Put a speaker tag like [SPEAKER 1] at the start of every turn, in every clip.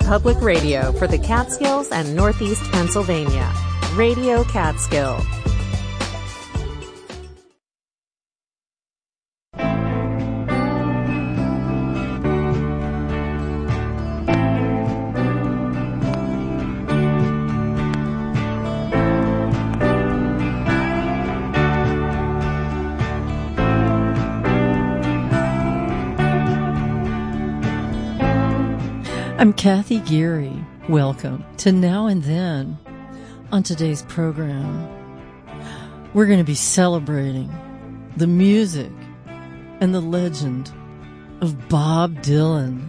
[SPEAKER 1] Public Radio for the Catskills and Northeast Pennsylvania. Radio Catskill.
[SPEAKER 2] I'm Kathy Geary. Welcome to Now and Then. On today's program, we're going to be celebrating the music and the legend of Bob Dylan.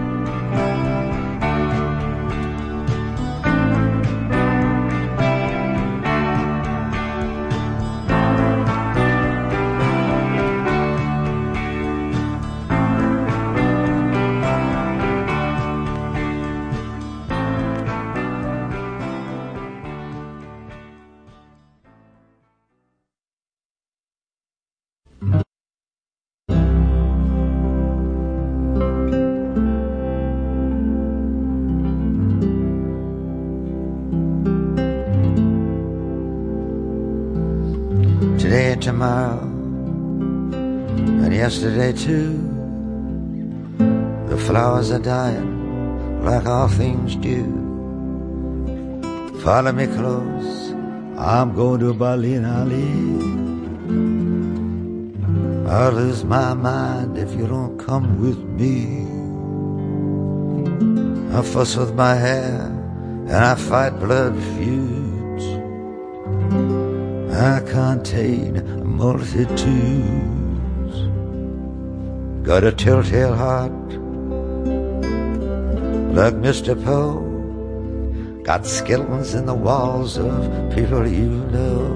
[SPEAKER 3] Today and tomorrow, and yesterday too, the flowers are dying like all things do. Follow me close, I'm going to Berlin, Ali. I'll lose my mind if you don't come with me. I fuss with my hair and I fight blood feuds. I contain multitudes. Got a telltale heart like Mr. Poe. Got skeletons in the walls of people you know.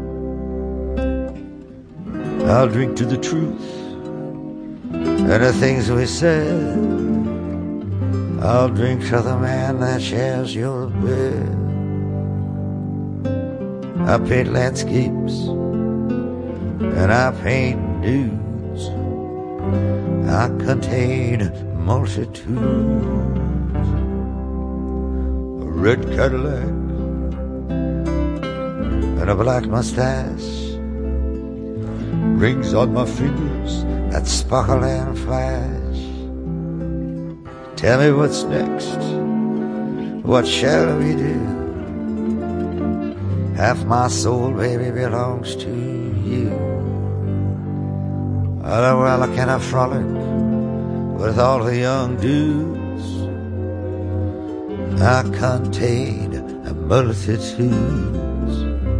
[SPEAKER 3] I'll drink to the truth and the things we said. I'll drink to the man that shares your bed. I paint landscapes and I paint nudes. I contain multitudes. A red Cadillac and a black mustache, rings on my fingers that sparkle and flash. Tell me what's next, what shall we do? Half my soul, baby, belongs to you. Well, can I frolic with all the young dudes? I contain multitudes.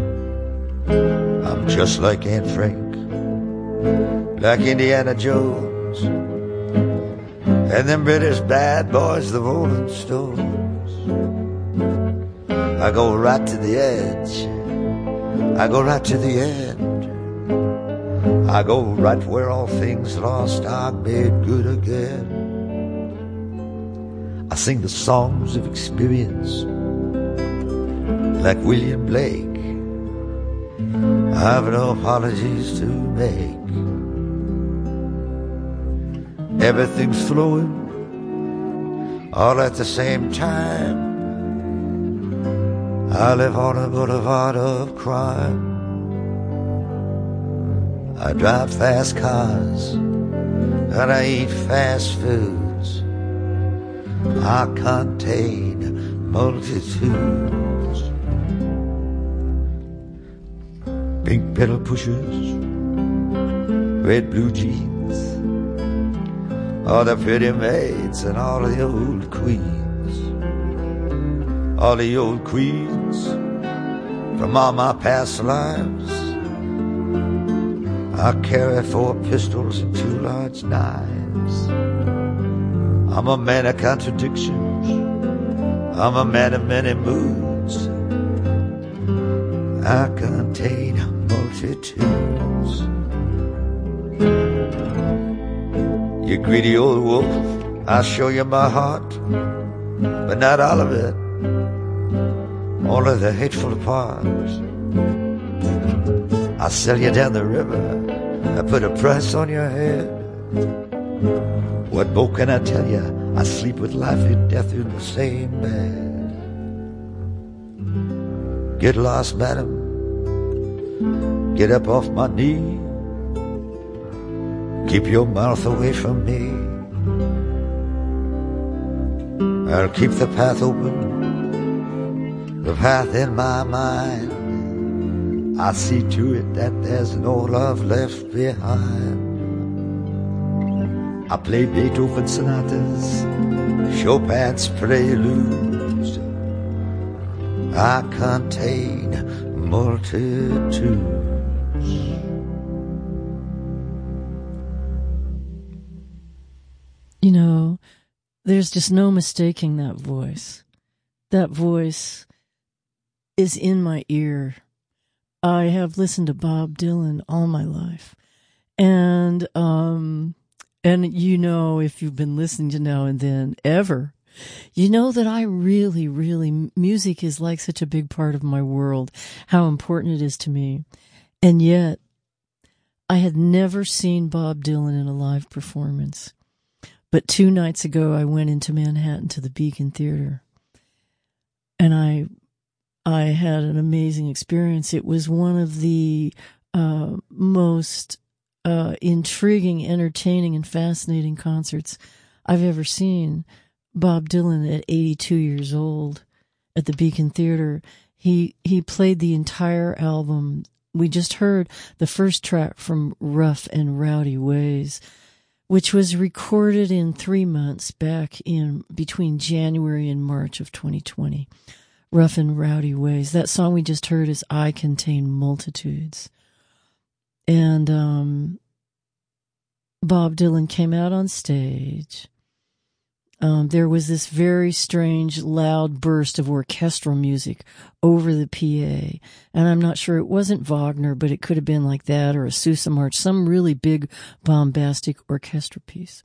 [SPEAKER 3] I'm just like Anne Frank, like Indiana Jones, and them British bad boys, the Rolling Stones. I go right to the edge, I go right to the end, I go right where all things lost are made good again. I sing the songs of experience like William Blake. I've no apologies to make. Everything's flowing all at the same time. I live on a boulevard of crime. I drive fast cars and I eat fast foods. I contain multitudes. Pink pedal pushers, red blue jeans, all the pretty maids and all the old queens. All the old queens from all my past lives. I carry 4 pistols and 2 large knives. I'm a man of contradictions. I'm a man of many moods. I contain multitudes. You greedy old wolf, I'll show you my heart, but not all of it. All of the hateful parts. I'll sell you down the river. I put a price on your head. What more can I tell you? I sleep with life and death in the same bed. Get lost, madam. Get up off my knee. Keep your mouth away from me. I'll keep the path open, the path in my mind. I'll see to it that there's no love left behind. I play Beethoven sonatas, Chopin's preludes. I contain multitudes.
[SPEAKER 2] You know, there's just no mistaking that voice. That voice is in my ear. I have listened to Bob Dylan all my life. And you know, if you've been listening to Now and Then ever, you know that I really, music is like such a big part of my world, how important it is to me. And yet, I had never seen Bob Dylan in a live performance. But 2 nights ago, I went into Manhattan to the Beacon Theater, and I had an amazing experience. It was one of the most intriguing, entertaining, and fascinating concerts I've ever seen. Bob Dylan, at 82 years old, at the Beacon Theater, he played the entire album. We just heard the first track from Rough and Rowdy Ways, which was recorded in 3 months back in between January and March of 2020. Rough and Rowdy Ways. That song we just heard is I Contain Multitudes. And Bob Dylan came out on stage. There was this very strange, loud burst of orchestral music over the PA. And I'm not sure, it wasn't Wagner, but it could have been like that, or a Sousa March, some really big, bombastic orchestra piece.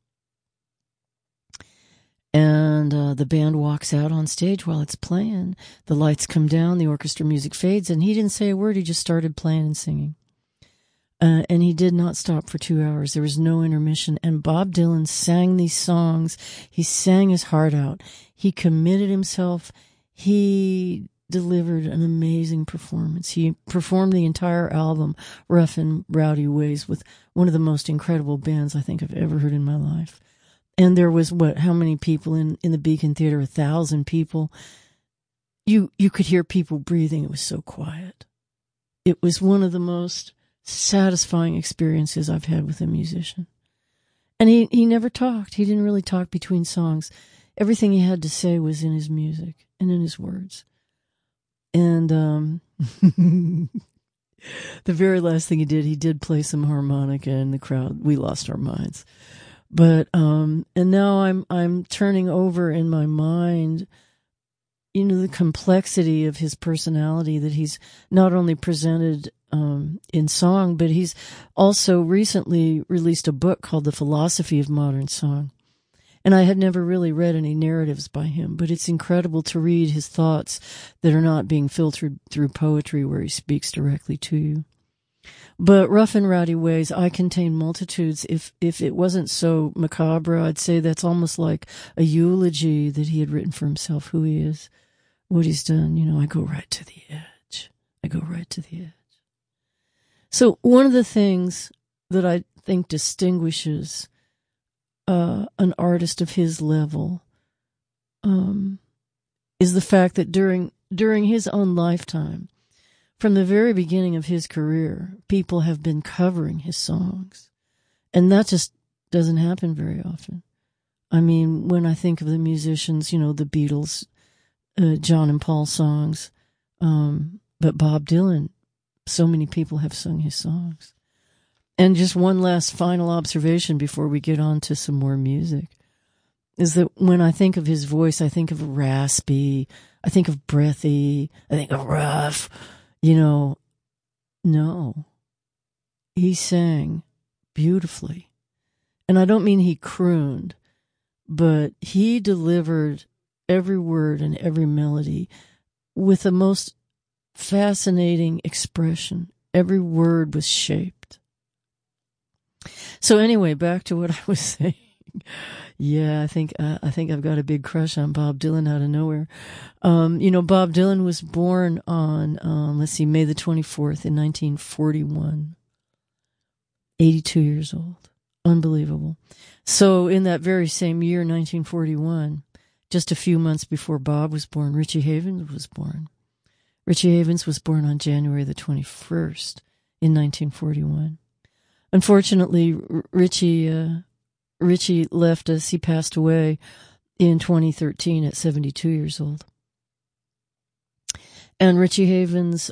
[SPEAKER 2] And the band walks out on stage while it's playing. The lights come down, the orchestra music fades, and he didn't say a word. He just started playing and singing. And he did not stop for 2 hours. There was no intermission. And Bob Dylan sang these songs. He sang his heart out. He committed himself. He delivered an amazing performance. He performed the entire album, Rough and Rowdy Ways, with one of the most incredible bands I think I've ever heard in my life. And there was, how many people in the Beacon Theater? 1,000 people. You could hear people breathing. It was so quiet. It was one of the most satisfying experiences I've had with a musician. And he never talked. He didn't really talk between songs. Everything he had to say was in his music and in his words. And the very last thing he did play some harmonica, and the crowd, we lost our minds. But and now I'm turning over in my mind, you know, the complexity of his personality, that he's not only presented in song, but he's also recently released a book called The Philosophy of Modern Song. And I had never really read any narratives by him, but it's incredible to read his thoughts that are not being filtered through poetry where he speaks directly to you. But Rough and Rowdy Ways, I Contain Multitudes, if it wasn't so macabre, I'd say that's almost like a eulogy that he had written for himself, who he is, what he's done. You know, I go right to the edge. I go right to the edge. So one of the things that I think distinguishes an artist of his level is the fact that during his own lifetime, from the very beginning of his career, people have been covering his songs. And that just doesn't happen very often. I mean, when I think of the musicians, you know, the Beatles, John and Paul songs, but Bob Dylan, so many people have sung his songs. And just one last final observation before we get on to some more music is that when I think of his voice, I think of raspy, I think of breathy, I think of rough. You know, no. He sang beautifully. And I don't mean he crooned, but he delivered every word and every melody with the most fascinating expression. Every word was shaped. So anyway, back to what I was saying. Yeah, I think I've got a big crush on Bob Dylan out of nowhere. Bob Dylan was born on, May the 24th in 1941. 82 years old. Unbelievable. So in that very same year, 1941, just a few months before Bob was born, Richie Havens was born. Richie Havens was born on January the 21st in 1941. Unfortunately, Richie left us. He passed away in 2013 at 72 years old. And Richie Havens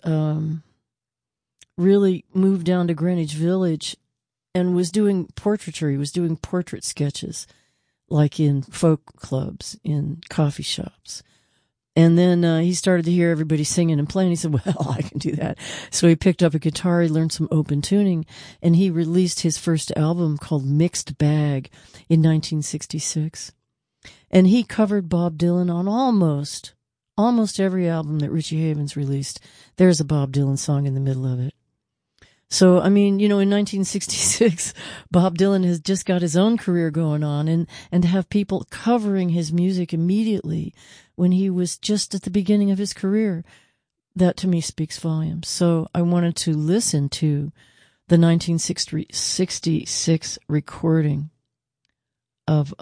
[SPEAKER 2] really moved down to Greenwich Village and was doing portraiture. He was doing portrait sketches, like in folk clubs, in coffee shops. And then he started to hear everybody singing and playing. He said, well, I can do that. So he picked up a guitar, he learned some open tuning, and he released his first album called Mixed Bag in 1966. And he covered Bob Dylan on almost every album that Richie Havens released. There's a Bob Dylan song in the middle of it. So, in 1966, Bob Dylan has just got his own career going on, and to have people covering his music immediately when he was just at the beginning of his career, that to me speaks volumes. So I wanted to listen to the 1966 recording of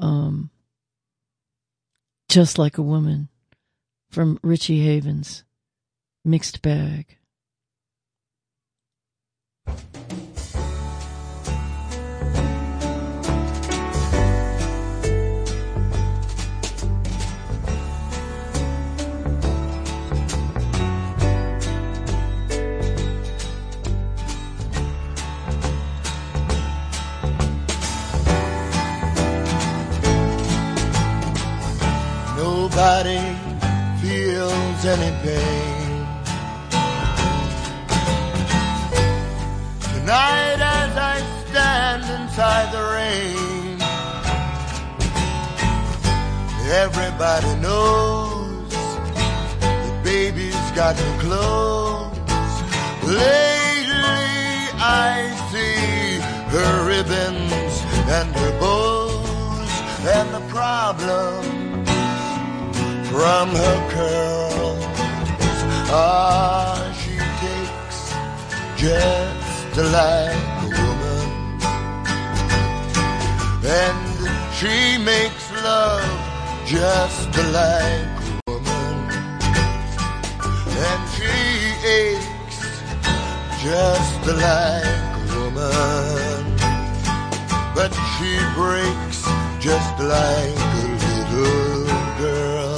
[SPEAKER 2] Just Like a Woman from Richie Havens, Mixed Bag.
[SPEAKER 4] Nobody feels any pain tonight as I stand inside the rain. Everybody knows that baby's got no clothes. Lately I see her ribbons and her bows, and the problem from her curls, she takes just like a woman, and she makes love just like a woman, and she aches just like a woman, but she breaks just like a little girl.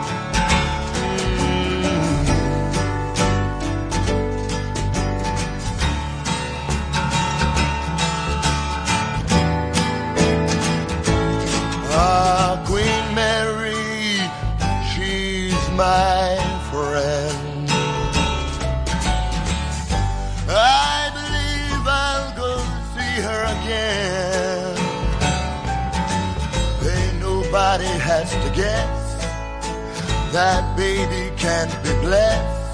[SPEAKER 4] Queen Mary, she's my friend. I believe I'll go see her again. Ain't nobody has to guess that baby can't be blessed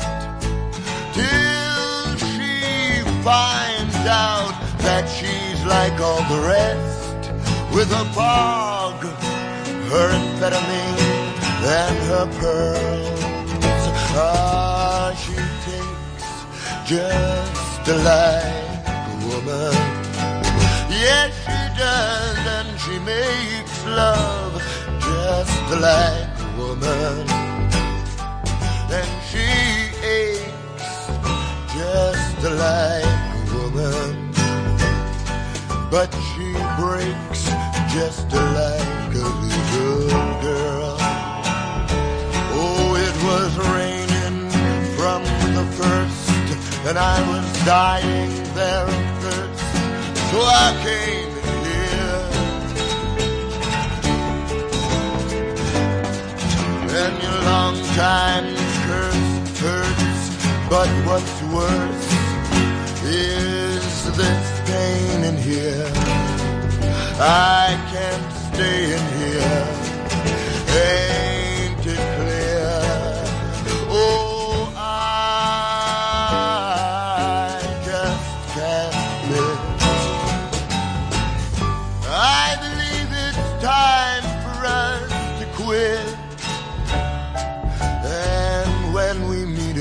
[SPEAKER 4] till she finds out that she's like all the rest, with a fog, her amphetamine, and her pearls. She takes just like a woman. Yes, she does, and she makes love just like a woman. And she aches just like a woman, but she breaks just like a little girl. Oh, it was raining from the first, and I was dying there of thirst, so I came here. And your long time curse hurts, but what's worse is this pain in here. I can't stay in here, ain't it clear? Oh, I just can't live. I believe it's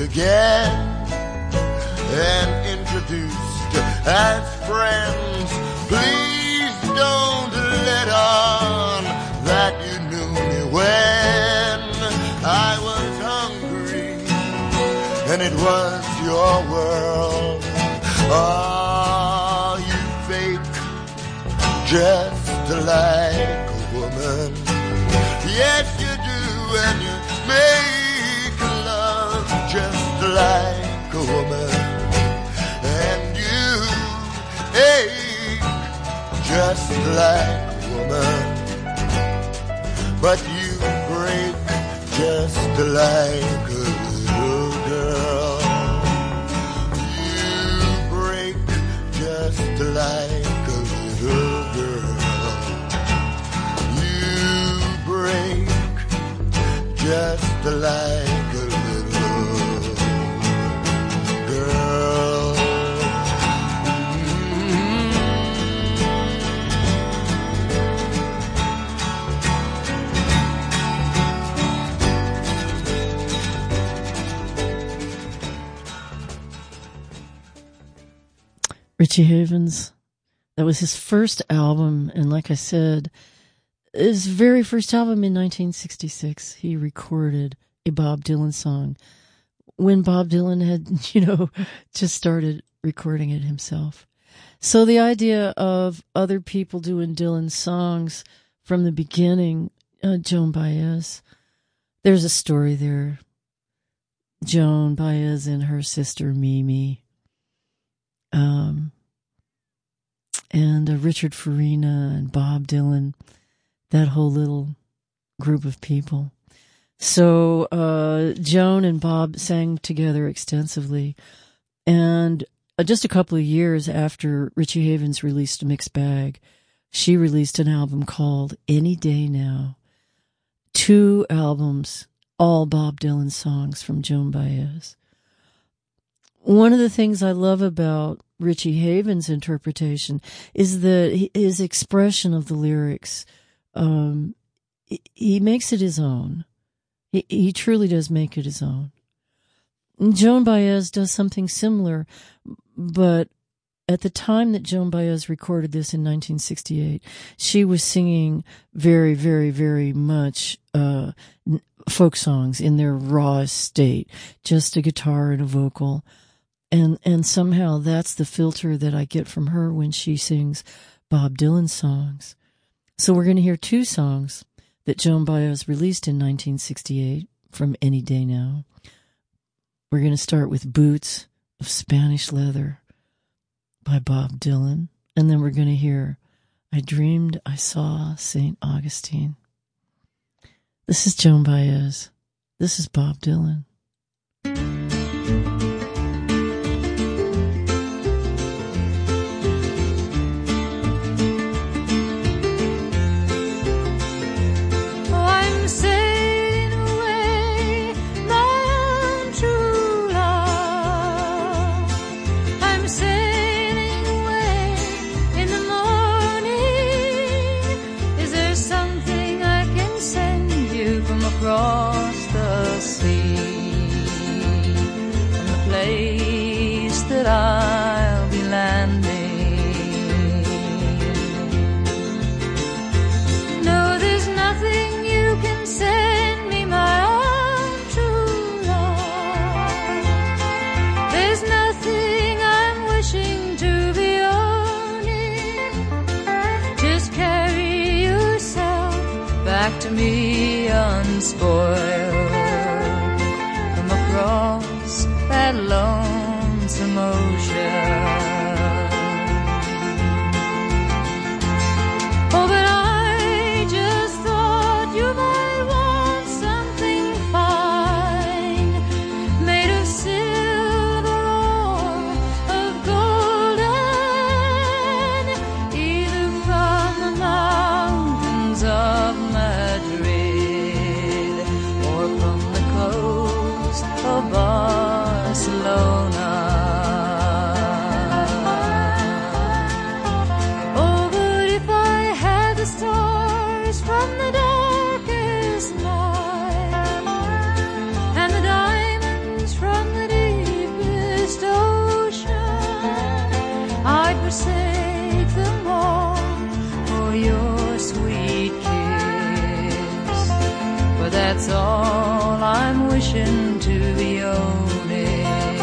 [SPEAKER 4] again and introduced as friends. Please don't let on that you knew me when I was hungry and it was your world. Oh, you fake just like a woman. Yes, you do, and you make love just like a woman. And you ache just like a woman. But you break just like a little girl. You break just like a little girl. You break just like a little girl.
[SPEAKER 2] Richie Havens, that was his first album, and like I said, his very first album in 1966, he recorded a Bob Dylan song when Bob Dylan had, just started recording it himself. So the idea of other people doing Dylan songs from the beginning, Joan Baez, there's a story there. Joan Baez and her sister Mimi, and Richard Farina and Bob Dylan, that whole little group of people. So Joan and Bob sang together extensively. And just a couple of years after Richie Havens released Mixed Bag, she released an album called Any Day Now. 2 albums, all Bob Dylan songs from Joan Baez. One of the things I love about Richie Havens' interpretation is that his expression of the lyrics, he makes it his own. He truly does make it his own. And Joan Baez does something similar, but at the time that Joan Baez recorded this in 1968, she was singing very, very, very much folk songs in their rawest state, just a guitar and a vocal. And somehow that's the filter that I get from her when she sings Bob Dylan songs. So we're going to hear 2 songs that Joan Baez released in 1968 from Any Day Now. We're going to start with Boots of Spanish Leather by Bob Dylan. And then we're going to hear I Dreamed I Saw St. Augustine. This is Joan Baez. This is Bob Dylan.
[SPEAKER 5] Across the sea, and the place that I'll be landing. No, there's nothing you can send me, my own true love. There's nothing I'm wishing to be owning. Just carry yourself back to me unspoiled from across that lonesome ocean. Oh, but I just thought you might want something fine, made of silver or of golden, either from the mountains of Madrid That's all I'm wishing to be owning.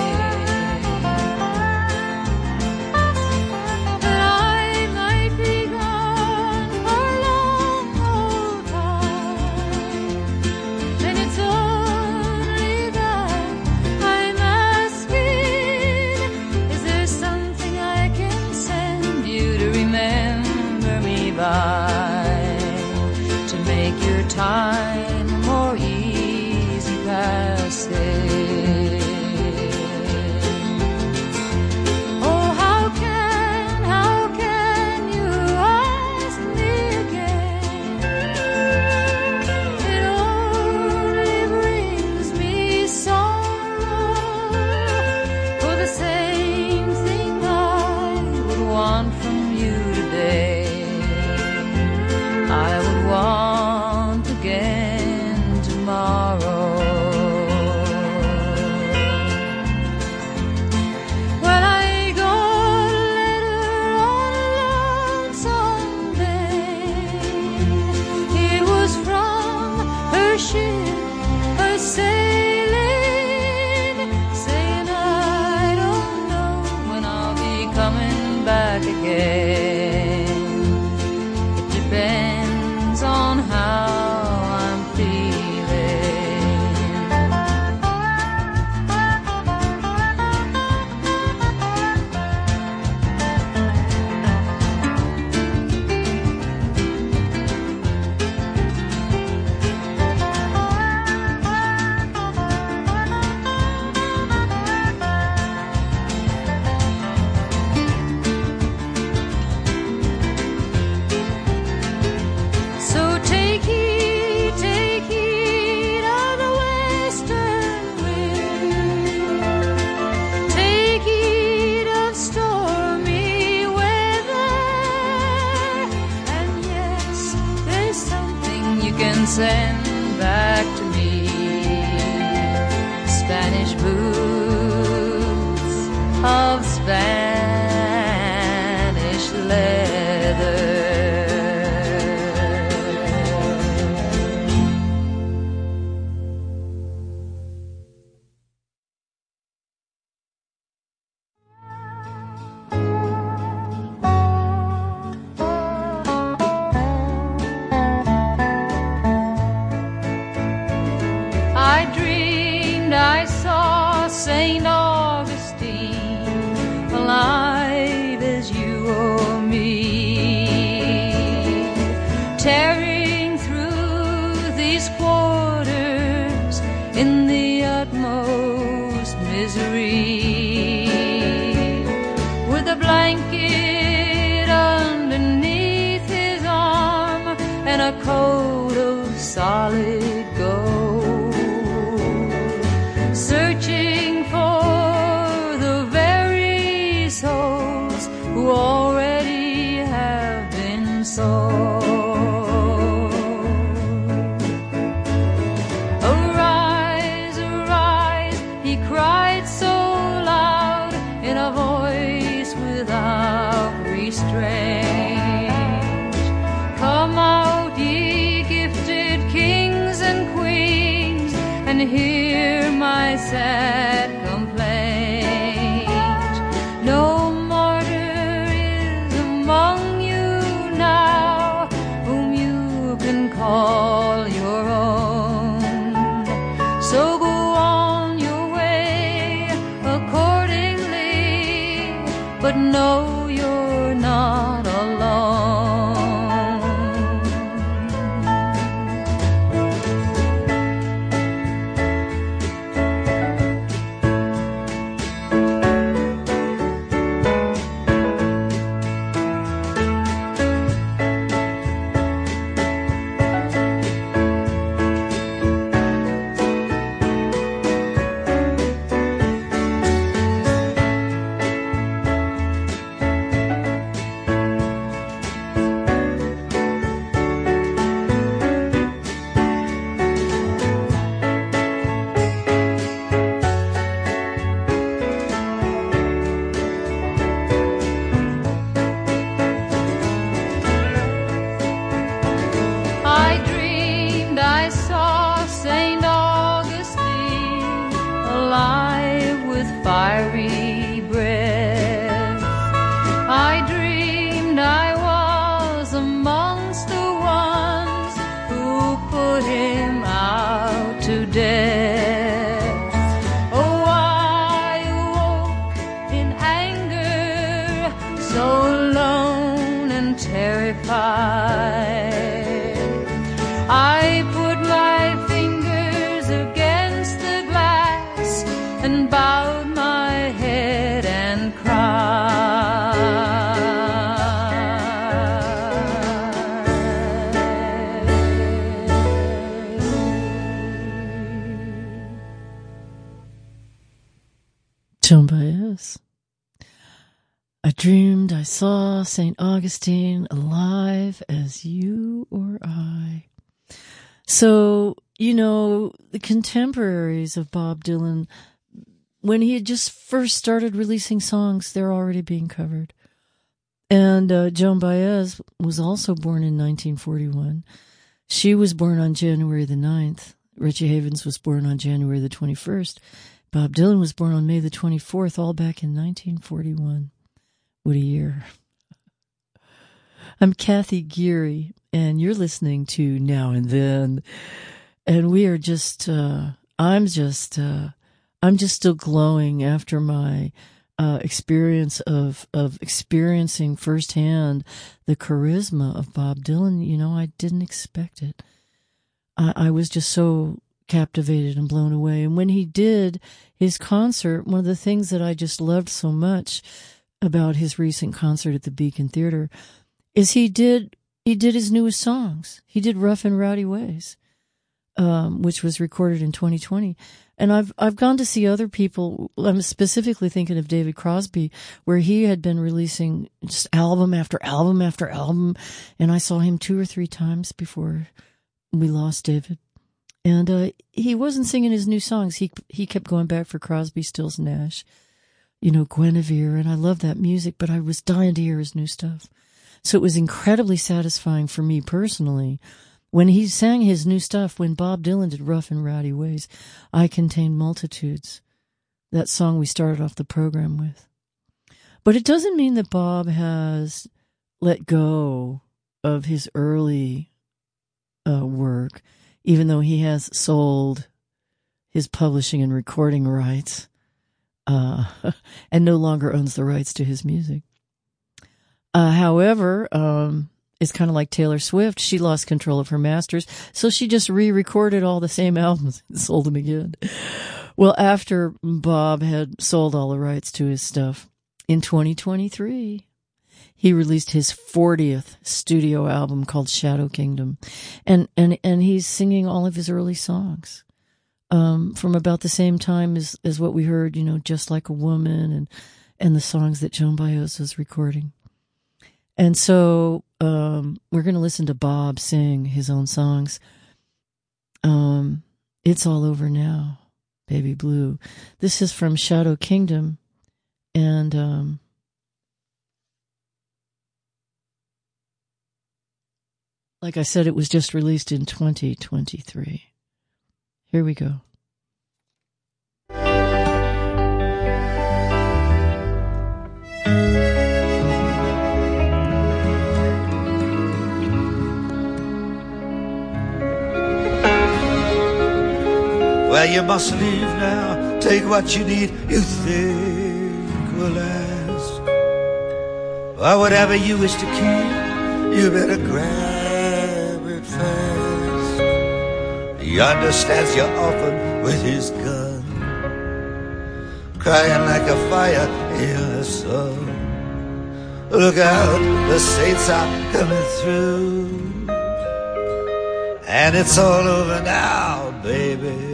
[SPEAKER 5] That I might be gone for a long old time, and it's only that I'm asking. Is there something I can send you to remember me by, to make your time more easy passing? Oh, how can you ask me again? It only brings me sorrow, for the same thing I would want from you today, I would want again tomorrow. When I got a letter on a lonesome day, it was from her ship, her sailing, saying I don't know when I'll be coming back again. It depends on how I'm feeling. So take heed of the western wind. Take heed of stormy weather. And yes, there's something you can send back to me. Spanish boots of Spanish leather. I dreamed I saw St. Augustine alive as you or me, tearing through these quarters in the utmost misery, with a blanket underneath his arm and a coat of solid gold, searching for the very souls who already have been sold. Arise, arise, he cried so loud in a voice without restraint. Come out, ye gifted kings and queens, and hear my sad complaint. No martyr is among you now whom you can call your own. So go on your way accordingly, but know you're not alone. fiery breath. I dreamed I was amongst the ones who put him out to death. Oh, I awoke in anger, so alone and terrified. I put my fingers against the glass and bowed my head and cried.
[SPEAKER 2] Joan Baez. I dreamed I saw St. Augustine alive as you or I. So, you know, the contemporaries of Bob Dylan, when he had just first started releasing songs, they're already being covered. And Joan Baez was also born in 1941. She was born on January the 9th. Richie Havens was born on January the 21st. Bob Dylan was born on May the 24th, all back in 1941. What a year. I'm Kathy Geary, and you're listening to Now and Then. And we are just, I'm just still glowing after my experience of experiencing firsthand the charisma of Bob Dylan. You know, I didn't expect it. I was just so captivated and blown away. And when he did his concert, one of the things that I just loved so much about his recent concert at the Beacon Theater is he did his newest songs. He did Rough and Rowdy Ways, which was recorded in 2020. And I've gone to see other people. I'm specifically thinking of David Crosby, where he had been releasing just album after album after album. And I saw him 2 or 3 times before we lost David. And he wasn't singing his new songs. He kept going back for Crosby, Stills, Nash, you know, Guinevere. And I love that music, but I was dying to hear his new stuff. So it was incredibly satisfying for me personally. When he sang his new stuff, when Bob Dylan did Rough and Rowdy Ways, I Contain Multitudes, that song we started off the program with. But it doesn't mean that Bob has let go of his early work, even though he has sold his publishing and recording rights and no longer owns the rights to his music. However, it's kind of like Taylor Swift. She lost control of her masters, so she just re-recorded all the same albums and sold them again. Well, after Bob had sold all the rights to his stuff, in 2023, he released his 40th studio album called Shadow Kingdom, and he's singing all of his early songs from about the same time as what we heard, you know, Just Like a Woman and the songs that Joan Baez was recording. And so we're going to listen to Bob sing his own songs. It's All Over Now, Baby Blue. This is from Shadow Kingdom. And like I said, it was just released in 2023. Here we go.
[SPEAKER 3] Well, you must leave now. Take what you need, you think will last. Or whatever you wish to keep, you better grab it fast. He understands you often with his gun, crying like a fire in the sun. Look out, the saints are coming through, and it's all over now, baby.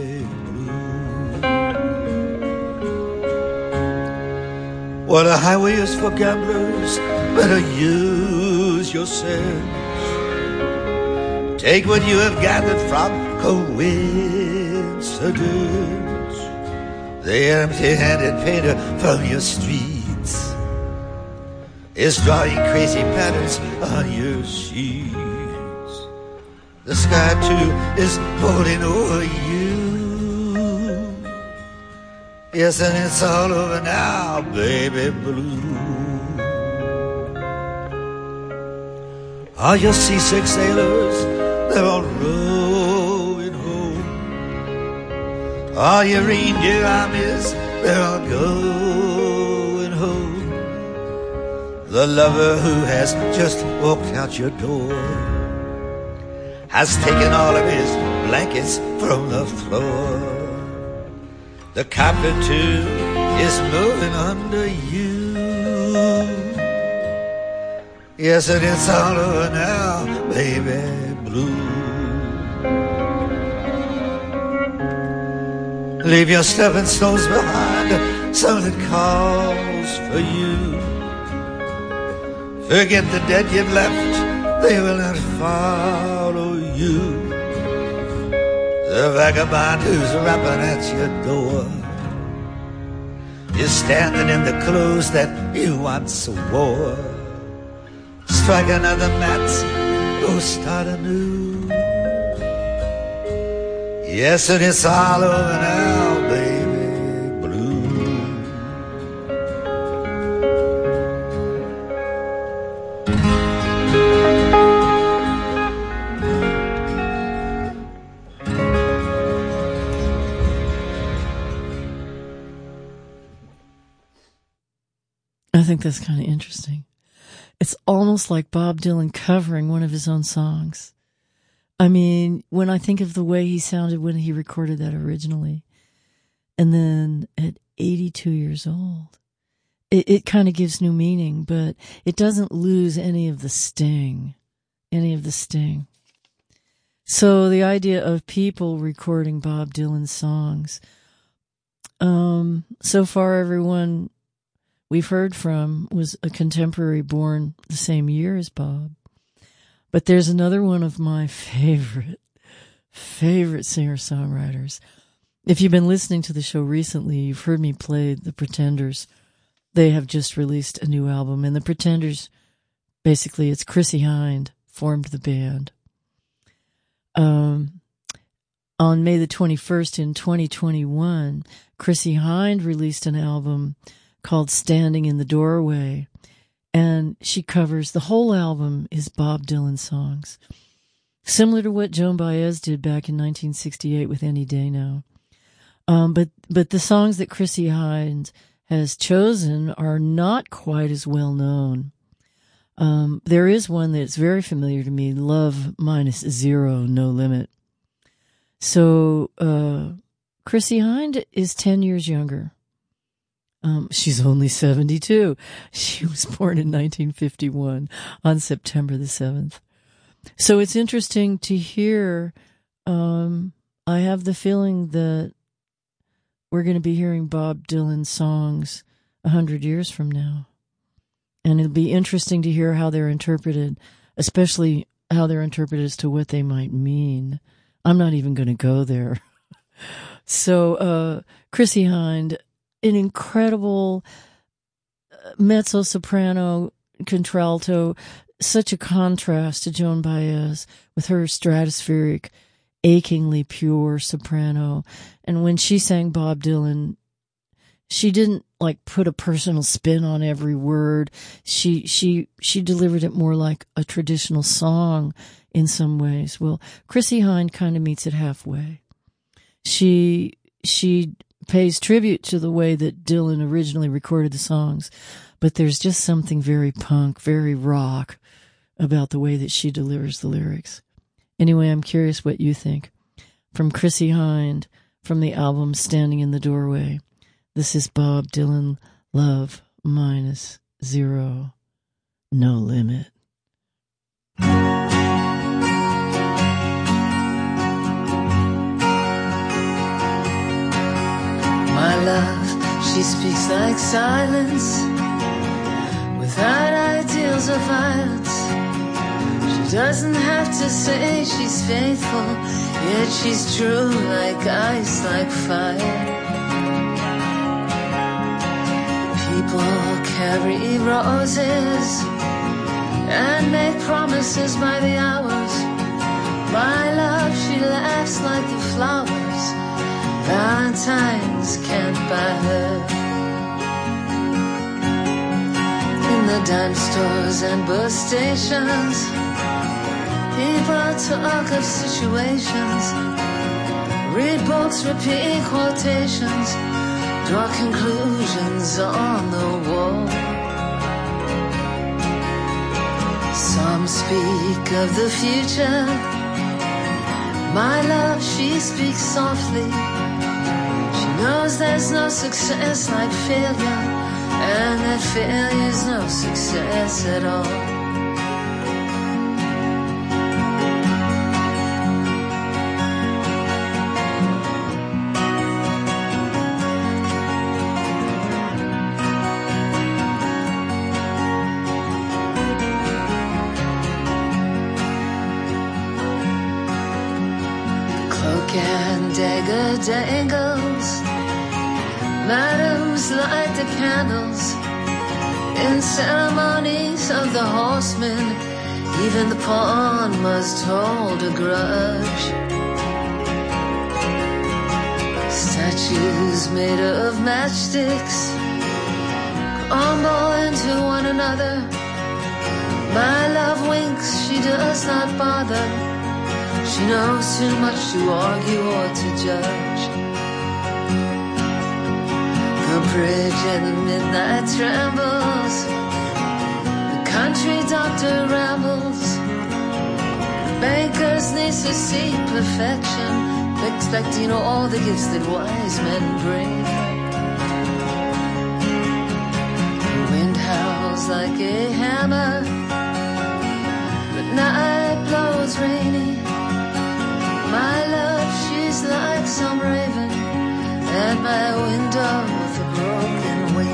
[SPEAKER 3] Well, the highway is for gamblers, better use your sense. Take what you have gathered from coincidence. The empty-handed painter from your streets is drawing crazy patterns on your sheets. The sky, too, is holding over you. Yes, and it's all over now, baby blue. All your seasick sailors, they're all rowing home. All your reindeer armies, they're all going home. The lover who has just walked out your door has taken all of his blankets from the floor. The carpet too is moving under you. Yes, and it's all over now, baby blue. Leave your stepping stones behind, something calls for you. Forget the dead you've left, they will not follow you. The vagabond who's rapping at your door is standing in the clothes that you once wore. Strike another match, go start anew. Yes, and it's all over now, baby blue.
[SPEAKER 2] I think that's kind of interesting. It's almost like Bob Dylan covering one of his own songs. I mean, when I think of the way he sounded when he recorded that originally, and then at 82 years old, it kind of gives new meaning, but it doesn't lose any of the sting. So the idea of people recording Bob Dylan songs, so far everyone we've heard from was a contemporary born the same year as Bob. But there's another one of my favorite singer-songwriters. If you've been listening to the show recently, you've heard me play The Pretenders. They have just released a new album, and The Pretenders, basically, it's Chrissie Hynde formed the band. On May the 21st in 2021, Chrissie Hynde released an album called Standing in the Doorway, and she covers, the whole album is Bob Dylan songs, similar to what Joan Baez did back in 1968 with Any Day Now. But the songs that Chrissie Hynde has chosen are not quite as well known. There is one that's very familiar to me, Love -0, No Limit. So Chrissie Hynde is 10 years younger. She's only 72. She was born in 1951 on September the 7th. So it's interesting to hear. I have the feeling that we're going to be hearing Bob Dylan songs 100 years from now. And it'll be interesting to hear how they're interpreted, especially how they're interpreted as to what they might mean. I'm not even going to go there. So Chrissie Hynde, an incredible mezzo-soprano, contralto, such a contrast to Joan Baez with her stratospheric, achingly pure soprano. And when she sang Bob Dylan, she didn't like put a personal spin on every word. She delivered it more like a traditional song in some ways. Well, Chrissie Hynde kind of meets it halfway. She pays tribute to the way that Dylan originally recorded the songs, but there's just something very punk, very rock about the way that she delivers the lyrics. Anyway, I'm curious what you think. From Chrissie Hynde, from the album Standing in the Doorway, this is Bob Dylan, Love -0, No Limit.
[SPEAKER 5] My love, she speaks like silence, without ideals of violence. She doesn't have to say she's faithful, yet she's true like ice, like fire. People carry roses and make promises by the hours. My love, she laughs like the flowers Valentines can't buy her. In the dime stores and bus stations, people talk of situations, read books, repeat quotations, draw conclusions on the wall. Some speak of the future. My love, she speaks softly. She knows there's no success like failure, and that failure's no success at all. Dangles, madams light the candles in ceremonies of the horsemen. Even the pawn must hold a grudge. Statues made of matchsticks crumble into one another. My love winks, she does not bother. She knows too much to argue or to judge. The bridge in the midnight trembles. The country doctor rambles. The banker's niece to see perfection, expecting all the gifts that wise men bring. The wind howls like a hammer. The night blows rainy. My love, she's like some raven at my window with a broken wing.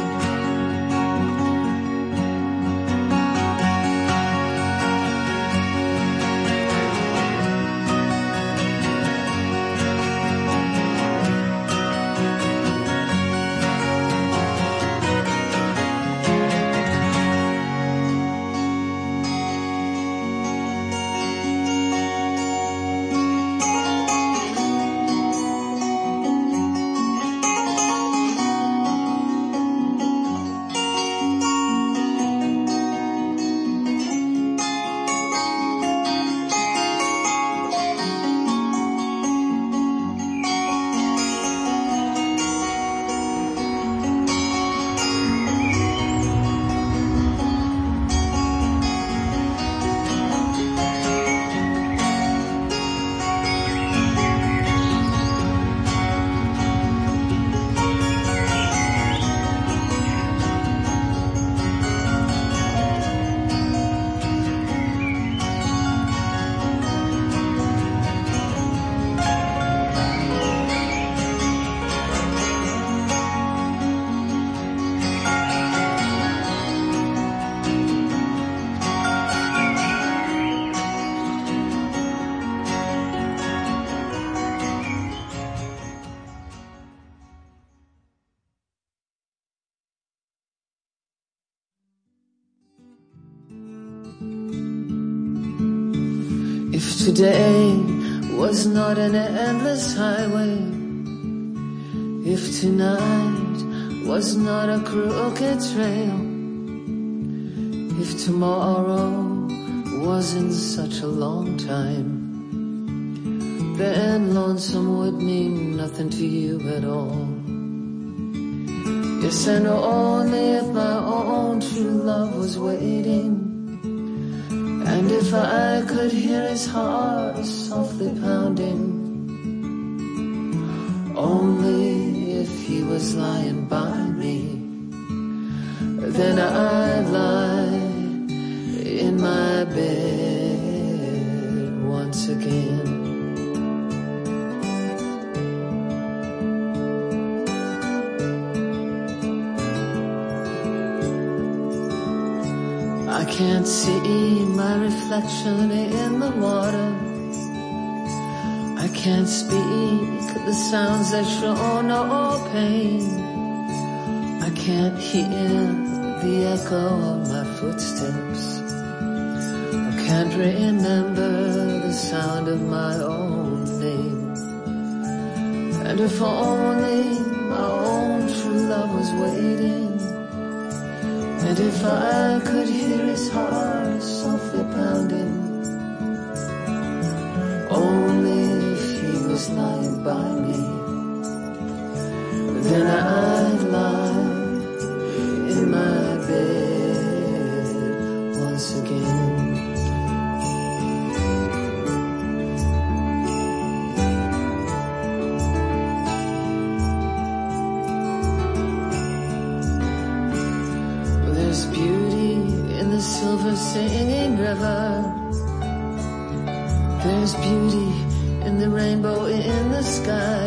[SPEAKER 5] If today was not an endless highway, if tonight was not a crooked trail, if tomorrow wasn't such a long time, then lonesome would mean nothing to you at all. Yes, and only if my own true love was waiting, and if I could hear his heart softly pounding, only if he was lying by me, then I'd lie in my bed once again. I can't see my reflection in the water. I can't speak the sounds that show no pain. I can't hear the echo of my footsteps. I can't remember the sound of my own name. And if only my own true love was waiting, and if I could hear his heart softly pounding, only if he was lying by me, then I'd lie in my bed once again. There's beauty in the silver singing river. There's beauty in the rainbow in the sky.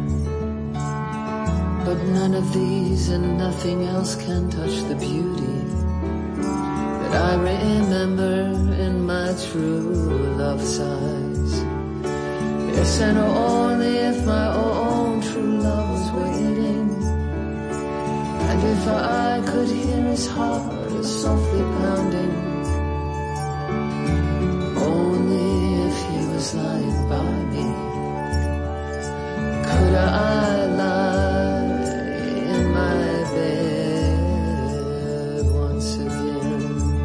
[SPEAKER 5] But none of these and nothing else can touch the beauty that I remember in my true love's eyes. Yes, and only if my own true love was waiting, and if I could hear his heart softly pounding, only if he was lying by me, could I lie in my bed once again.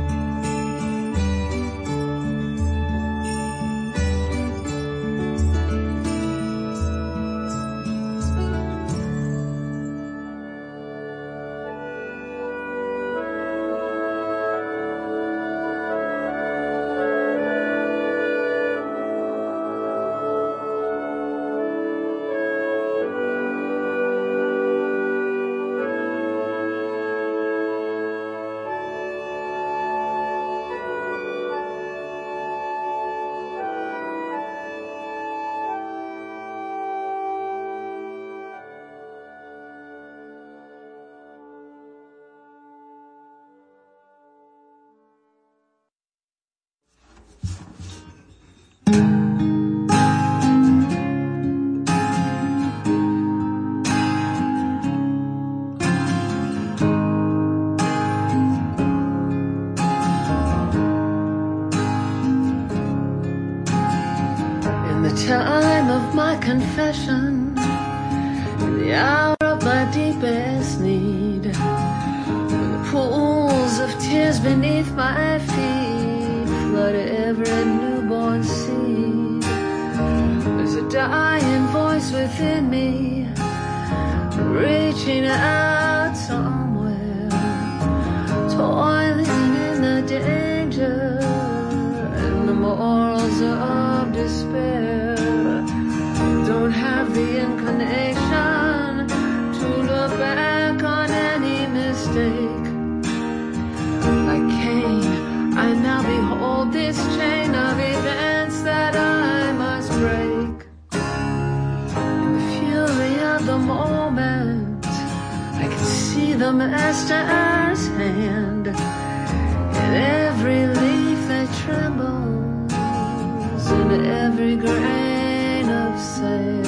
[SPEAKER 5] Time of my confession, in the hour of my deepest need, when the pools of tears beneath my feet flood every newborn seed, there's a dying voice within me, reaching out somewhere, toiling in the danger and the morals of despair. Don't have the inclination to look back on any mistake. Like Cain, I now behold this chain of events that I must break. In the fury of the moment, I can see the Master's hand in every leaf that trembles, in every grain of sand.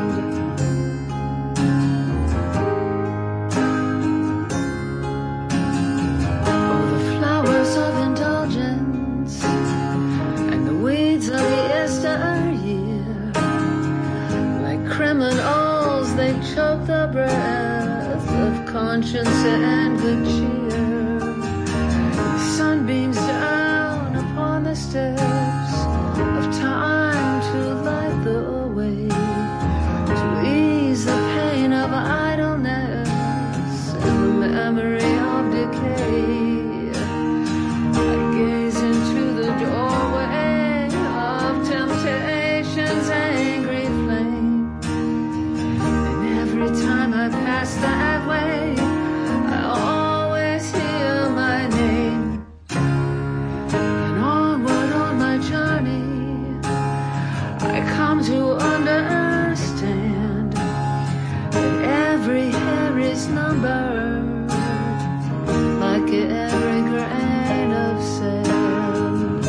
[SPEAKER 5] Oh, the flowers of indulgence and the weeds of the yesteryear, like criminals, they choke the breath of conscience and good cheer. The sun beams down upon the steps of time to light the way, to ease the pain of idleness and the memory of decay. I gaze into the doorway of temptation's angry flame, and every time I pass that way, I always hear my name. And onward on my journey, I come to understand that every hair is numbered, like every grain of sand.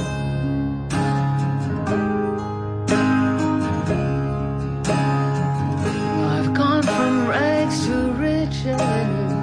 [SPEAKER 5] I've gone from rags to riches,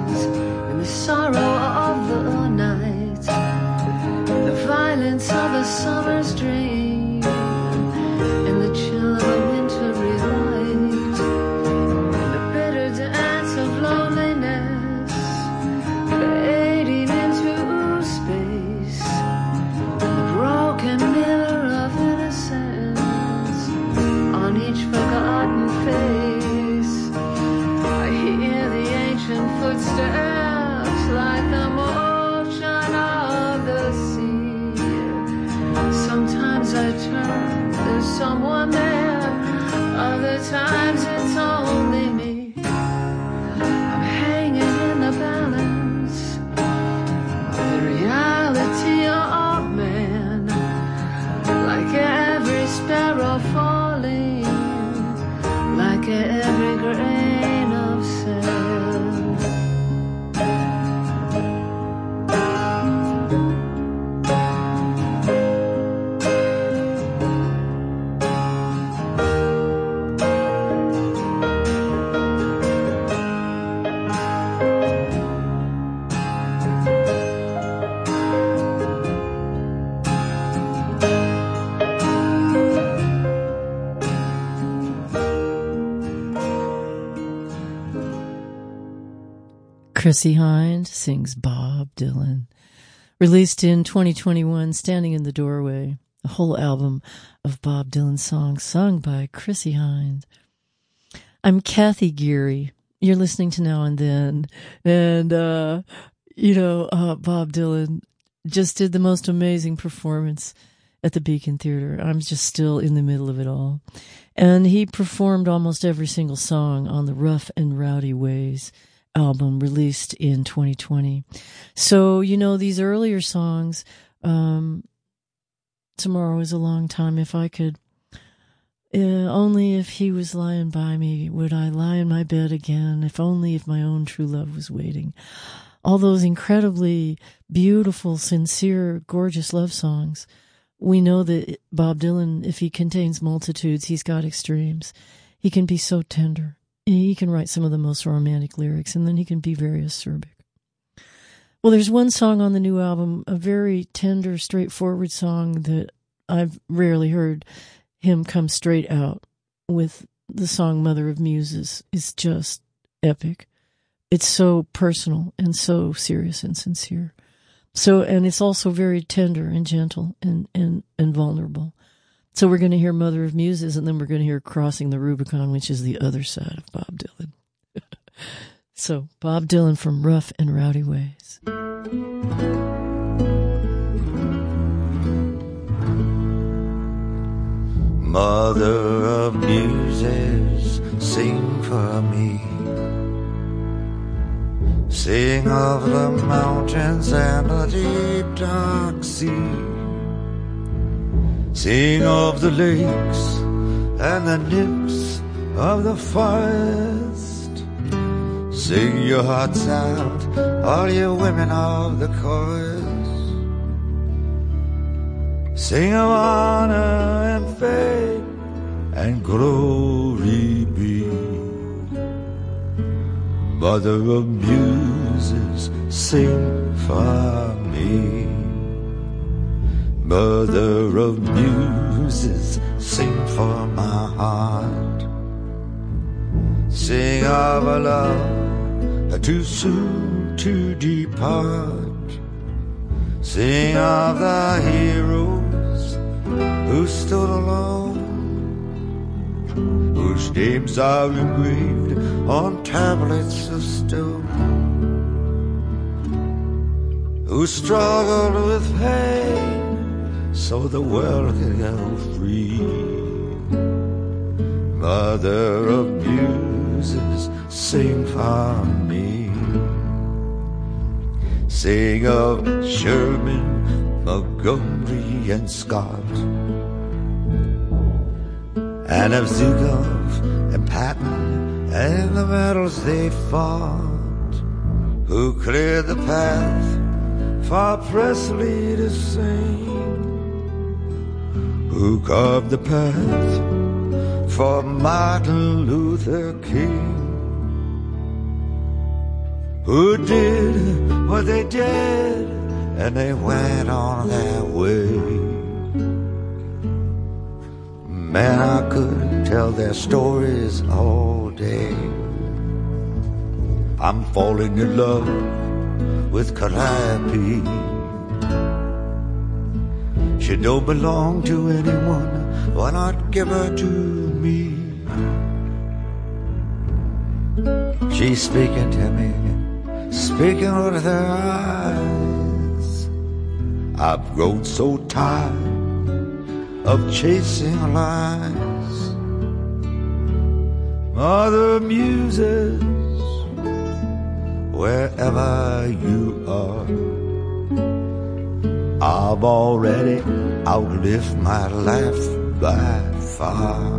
[SPEAKER 2] Chrissie Hynde sings Bob Dylan. Released in 2021, Standing in the Doorway, a whole album of Bob Dylan songs sung by Chrissie Hynde. I'm Kathy Geary. You're listening to Now and Then. And, Bob Dylan just did the most amazing performance at the Beacon Theater. I'm just still in the middle of it all. And he performed almost every single song on the Rough and Rowdy Ways album released in 2020. So, these earlier songs, Tomorrow is a Long Time, If I Could, only if he was lying by me, would I lie in my bed again, if only if my own true love was waiting. All those incredibly beautiful, sincere, gorgeous love songs. We know that Bob Dylan, if he contains multitudes, he's got extremes. He can be so tender. He can write some of the most romantic lyrics, and then he can be very acerbic. Well, there's one song on the new album, a very tender, straightforward song that I've rarely heard him come straight out with. The song Mother of Muses is just epic. It's so personal and so serious and sincere. So, and it's also very tender and gentle and vulnerable. So we're going to hear Mother of Muses, and then we're going to hear Crossing the Rubicon, which is the other side of Bob Dylan. So, Bob Dylan from Rough and Rowdy Ways.
[SPEAKER 3] Mother of Muses, sing for me. Sing of the mountains and the deep dark sea. Sing of the lakes and the nymphs of the forest. Sing your hearts out, all you women of the chorus. Sing of honor and fame and glory be. Mother of Muses, sing for me. Mother of Muses, sing for my heart. Sing of a love too soon to depart. Sing of the heroes who stood alone, whose names are engraved on tablets of stone, who struggled with pain so the world can go free. Mother of Muses, sing for me. Sing of Sherman, Montgomery, and Scott, and of Zukov and Patton and the battles they fought, who cleared the path for Presley to sing, who carved the path for Martin Luther King, who did what they did and they went on their way. Man, I could tell their stories all day. I'm falling in love with Calliope. She don't belong to anyone, why not give her to me? She's speaking to me, speaking with her eyes. I've grown so tired of chasing lies. Mother Muses, wherever you are, I've already outlived my life by far.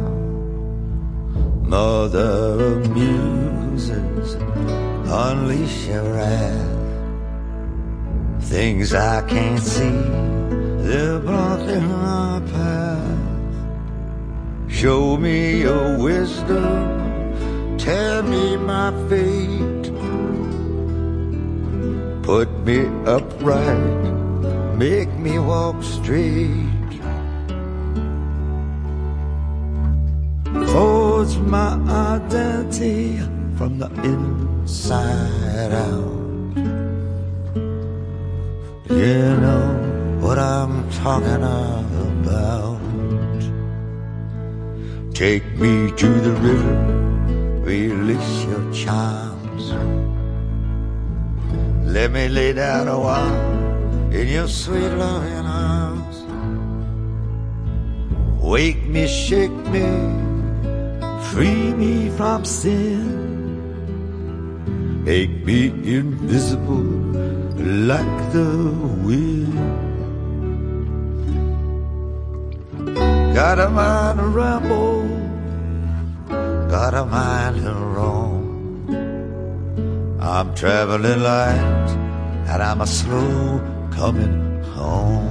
[SPEAKER 3] Mother of Muses, unleash your wrath. Things I can't see, they're blocking my path. Show me your wisdom, tell me my fate. Put me upright, make me walk straight. Forge my identity, from the inside out. You know what I'm talking about. Take me to the river, release your charms. Let me lay down a while in your sweet loving arms. Wake me, shake me, free me from sin. Make me invisible like the wind. Got a mind to ramble, got a mind to roam. I'm traveling light and I'm a slow coming home.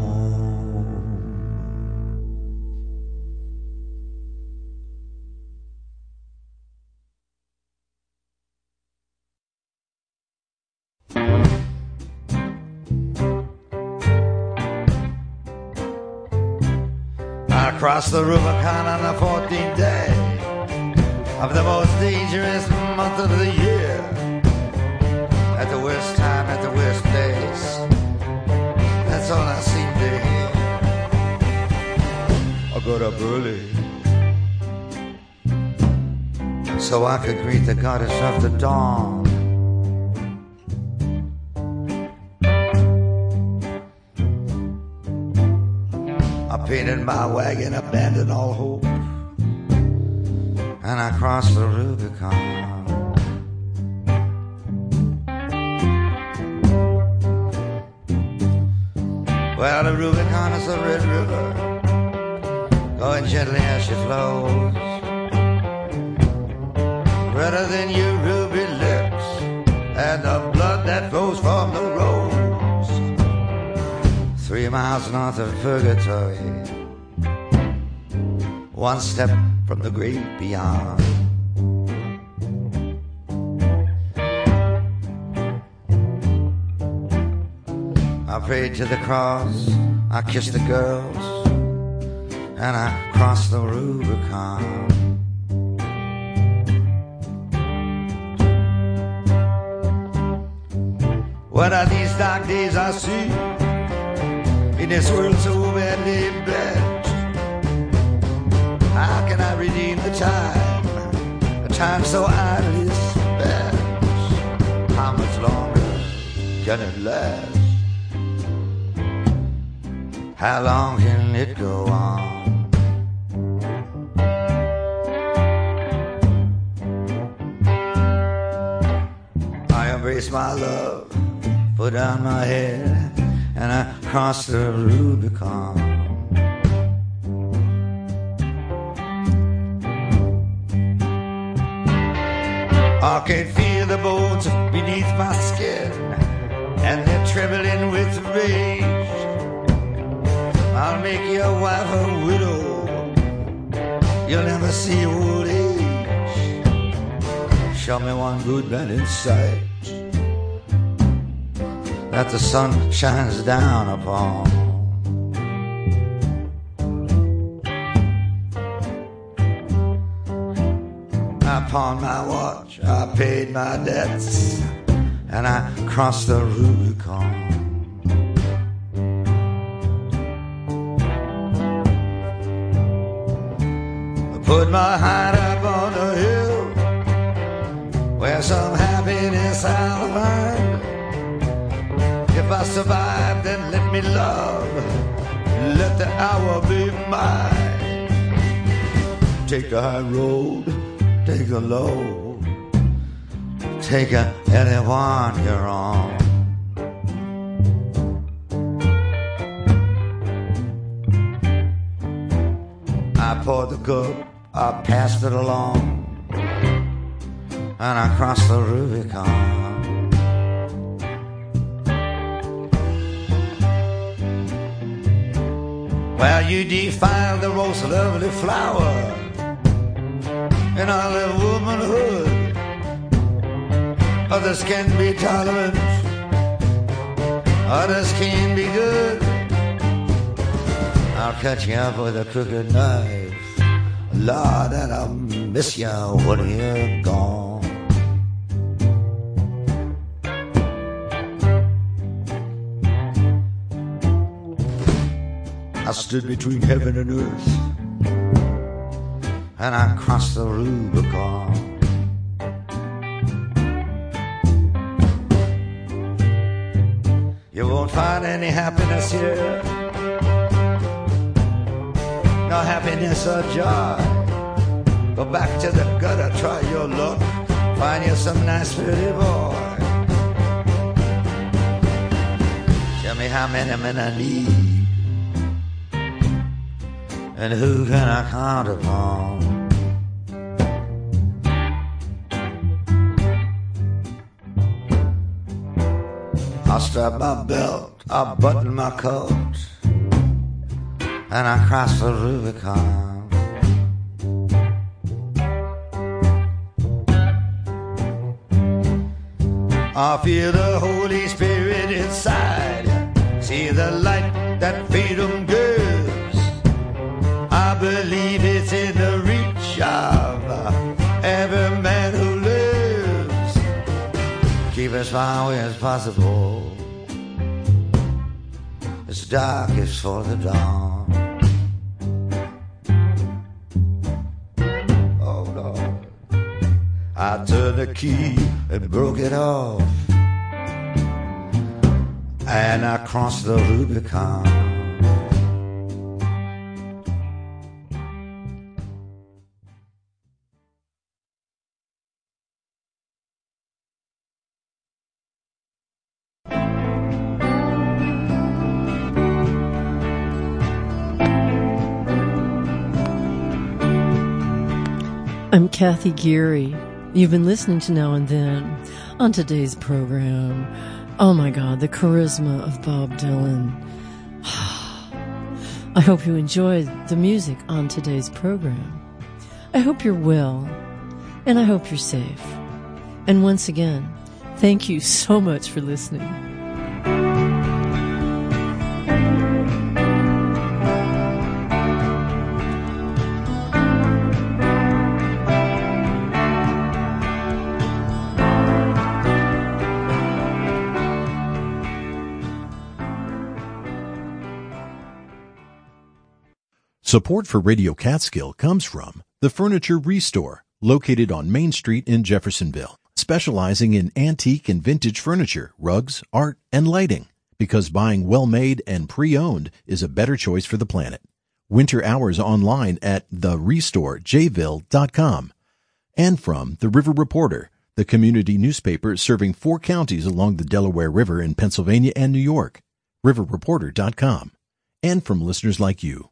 [SPEAKER 3] I crossed the Rubicon on the 14th day of the most dangerous month of the year. At the worst time, at the worst place. That's all I seem to hear. I got up early so I could greet the goddess of the dawn. I painted my wagon, abandoned all hope, and I crossed the Rubicon. Well, the Rubicon is a red river, going gently as she flows, redder than your ruby lips, and the blood that flows from the rose. 3 miles north of Purgatory, one step from the great beyond. I prayed to the cross, I kissed the girls, and I crossed the Rubicon. What are these dark days I see in this world so badly bent? How can I redeem the time so idly spent? How much longer can it last? How long can it go on? I embrace my love, put down my head, and I cross the Rubicon. I can feel the bones beneath my skin, and they're trembling with rage. I'll make your wife a widow, you'll never see old age. Show me one good man in sight that the sun shines down upon. I pawned my watch, I paid my debts, and I crossed the Rubicon. Put my heart up on a hill where some happiness I'll find. If I survive, then let me love, let the hour be mine. Take the high road, take the low, take anyone you're on. I poured the cup, I passed it along, and I crossed the Rubicon. Well, you defiled the most lovely flower in all of womanhood. Others can be tolerant, others can be good. I'll cut you up with a crooked knife, Lord, and I'll miss you when you're gone. I stood between heaven and earth, and I crossed the Rubicon. You won't find any happiness here, no happiness or joy. Go back to the gutter, try your luck, find you some nice pretty boy. Tell me how many men I need, and who can I count upon? I'll strap my belt, I'll button my coat, and I cross the Rubicon. I feel the Holy Spirit inside, see the light that freedom gives. I believe it's in the reach of every man who lives. Keep as far away as possible, it's darkest for the dawn. Oh Lord, I turned the key and broke it off, and I crossed the Rubicon.
[SPEAKER 2] I'm Kathy Geary. You've been listening to Now and Then. On today's program, oh my God, the charisma of Bob Dylan. I hope you enjoyed the music on today's program. I hope you're well, and I hope you're safe. And once again, thank you so much for listening.
[SPEAKER 6] Support for Radio Catskill comes from The Furniture Restore, located on Main Street in Jeffersonville, specializing in antique and vintage furniture, rugs, art, and lighting. Because buying well-made and pre-owned is a better choice for the planet. Winter hours online at therestorejville.com. And from The River Reporter, the community newspaper serving 4 counties along the Delaware River in Pennsylvania and New York. riverreporter.com. And from listeners like you.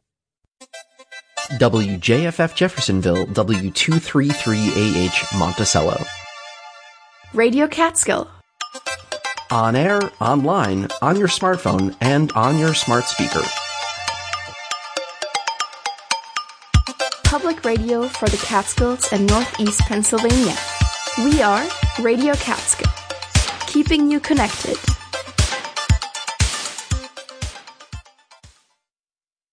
[SPEAKER 7] WJFF Jeffersonville, W233AH Monticello.
[SPEAKER 8] Radio Catskill.
[SPEAKER 7] On air, online, on your smartphone, and on your smart speaker.
[SPEAKER 8] Public radio for the Catskills and Northeast Pennsylvania. We are Radio Catskill, keeping you connected.